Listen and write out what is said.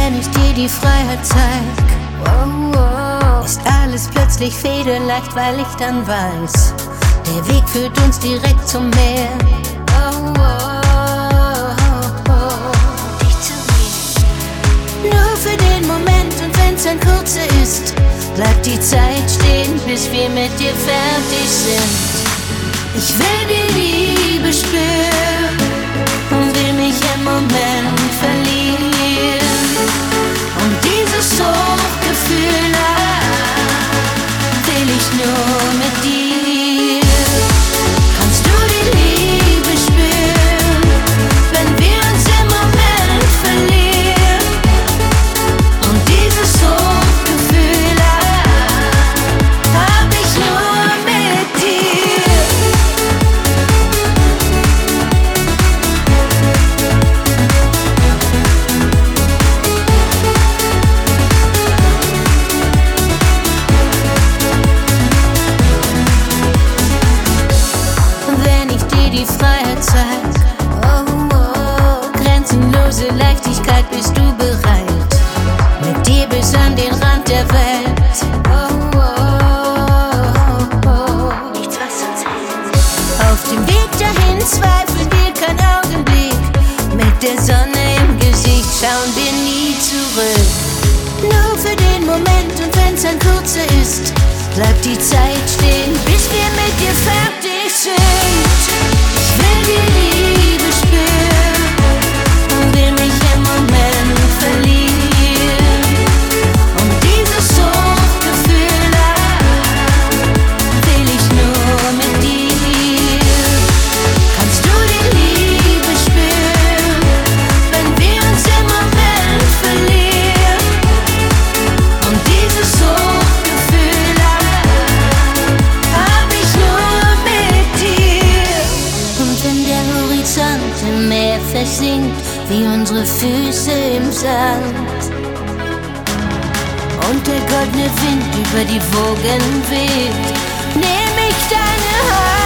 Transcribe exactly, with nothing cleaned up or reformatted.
wenn ich dir die Freiheit zeig, oh, oh, ist alles plötzlich federleicht, weil ich dann weiß, der Weg führt uns direkt zum Meer. Oh, oh, oh, oh. Dich zu mir. Nur für den Moment und wenn's ein kurzer ist, bleibt die Zeit stehen, bis wir mit dir fertig sind. Ich will die Liebe spüren und will mich im Moment verlieren. Und dieses Hochgefühl will ich nur mit dir. Kannst du die Liebe spüren, wenn wir uns im Moment verlieren? Und dieses Hochgefühl hab ich nur mit dir. Die Freiheit zeigt, oh, oh, grenzenlose Leichtigkeit, bist du bereit, mit dir bis an den Rand der Welt, oh, oh, oh. Nichts, was uns hält. Auf dem Weg dahin zweifeln wir kein Augenblick, mit der Sonne im Gesicht schauen wir nie zurück. Nur für den Moment und wenn's ein kurzer ist, bleibt die Zeit stehen, bis wir mit dir fertig sind. Ich will die Liebe spüren und will mich im Moment verlieren. Und dieses Hochgefühl will ich nur mit dir. Kannst du die Liebe spüren, wenn wir uns im Moment verlieren? Und dieses Hochgefühl hab ich nur mit dir. Und wenn der Horizont im Meer versinkt, wie unsere Füße im Sand, und der goldene Wind über die Wogen weht, nehm ich deine Hand.